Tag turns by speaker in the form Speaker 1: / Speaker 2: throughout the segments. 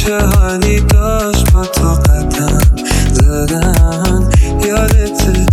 Speaker 1: چه حالی داشت با تو قدم زدن. یادته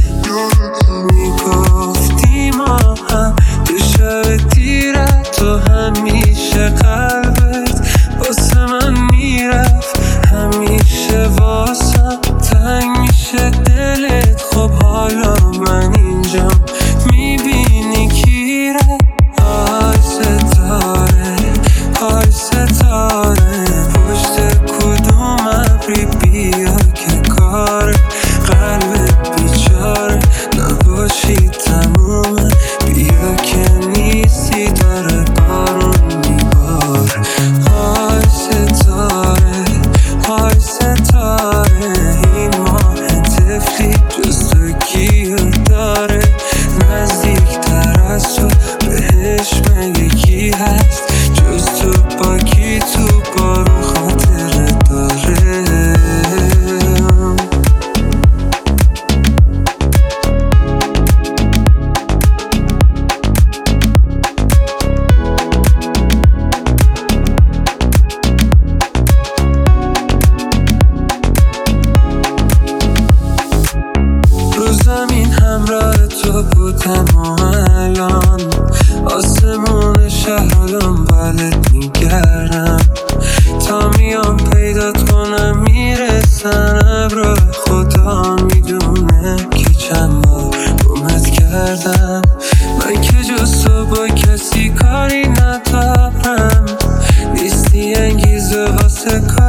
Speaker 1: میگفتی ما هم تو شب تیرت تو همیشه قلبت واسه من میرفت، همیشه واسم تنگ میشه دلت. خب حالا من اینجام میبینی کی رفت. آی ستاره آی ستاره پشت کدوم ابری بیا که کار قلبت بیچاره نباشی تمومه. بیا که نیستی داره بارون میباره. آی ستاره آی ستاره این ماه طفلی جز تو گیر داره. نزدیکتر از تو بهش مگه کی هست جز تو؟ با کی تو بارون خاطره داره. رو زمین همراه تو بودم و الان آسمون شهر دنبالت میگردم تا میام پیدات کنم. میرسن ابرا خدا میدونه که چند بار گمت کردم. من که جز تو با کسی کاری ندارم، نیستی انگیزه واسه